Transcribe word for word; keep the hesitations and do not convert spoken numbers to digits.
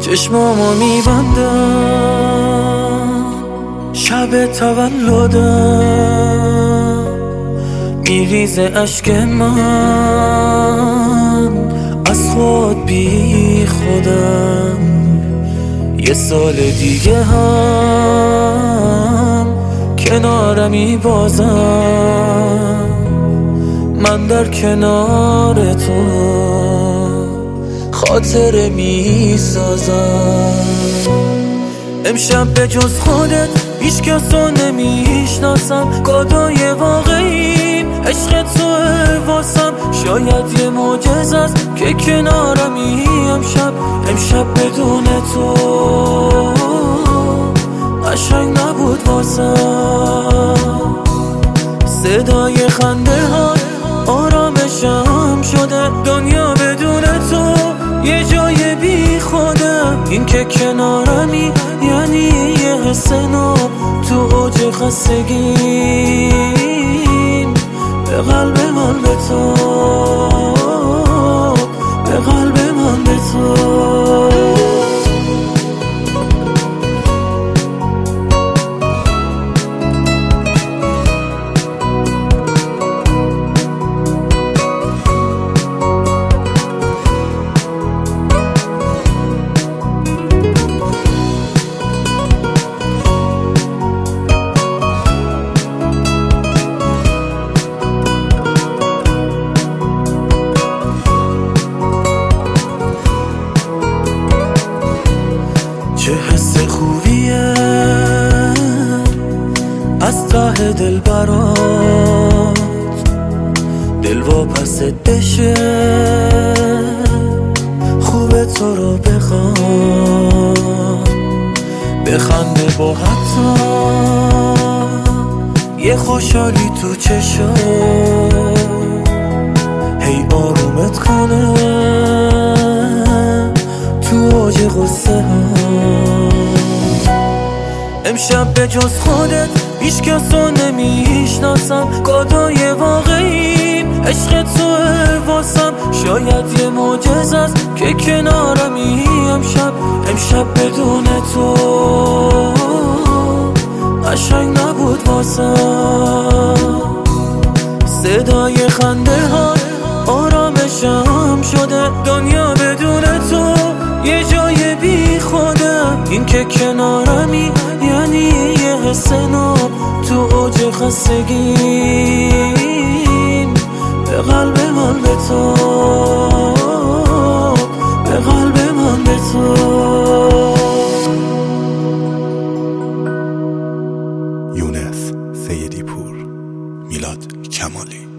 چشمامو میبندم شب تولدم، میریزه اشک من از خود بی خودم. یه سال دیگه هم کنارمی بازم، من در کنار تو خاطره می سازم. امشب به جز خودت هیچ کسو نمیشناسم، کادوی واقعیم عشق توه واسم. شاید یه معجزه است که کنارمی امشب، امشب بدون تو قشنگ نبود واسم. صدای خنده ها آرامشم شده، دنیا بدون تو یه جای بی خوده. این که کنارمی یعنی یه حس نو تو اوج خستگیم. به قلب من به تو، به قلب من به تو. چه حس خوبیه از ته دل برات دل واپست بشه. خوبه تو رو بخوام بخنده با حتی یه خوشحالی تو چشم، هی آرومت کنه تو اوج غصه ها. امشب به جز خودت هیچ کسو نمیشناسم، کادوی واقعیم عشق توه واسم. شاید یه معجزه است که کنارمی امشب، امشب بدون تو قشنگ نبود واسم. صدای خنده ها آرامشم شده، دنیا بدون تو یه جای بی خوده. این که کنارمی یعنی یه حس نو تو اوج خستگیم. به قلب من به تو، به قلب من به تو. یونس سیدی پور، میلاد کمالی.